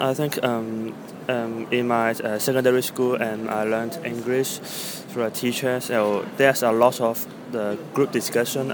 I think in my secondary school, and I learned English through a teacher. So there's a lot of the group discussion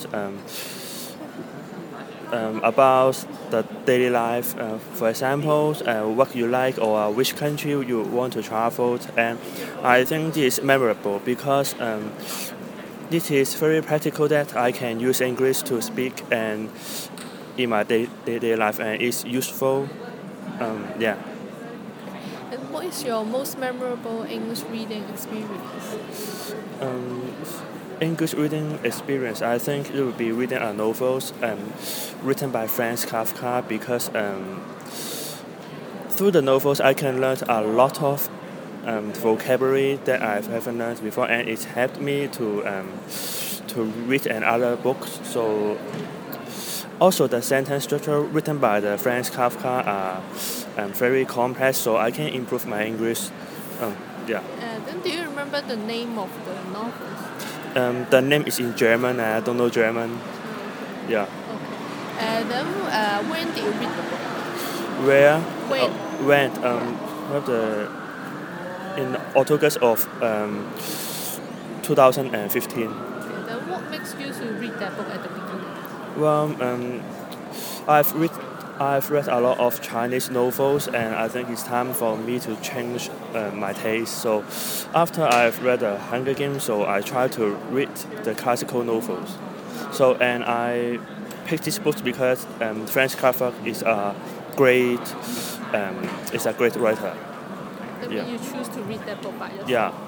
about the daily life. For example, what you like or which country you want to travel, and I think this is memorable because this is very practical that I can use English to speak and in my daily life, and it's useful. Yeah. And what is your most memorable English reading experience? Um, English reading experience, I think it would be reading a novels written by Franz Kafka because through the novels I can learn a lot of vocabulary that I haven't learned before, and it helped me to read another books. So also the sentence structure written by the Franz Kafka are very complex, so I can improve my English. Yeah. Then do you remember the name of the novels? The name is in German. I don't know German. Yeah. Okay. And then when did you read the book? Where? When? When? What the in August of 2015. Okay. Then what makes you to read that book at the beginning? Well, I've read I've read a lot of Chinese novels, and I think it's time for me to change my taste. So, after I've read the Hunger Games, so I try to read the classical novels. So, and I picked this book because Franz Kafka great is a great writer. Then Yeah. you choose to read that book by yourself? Yeah.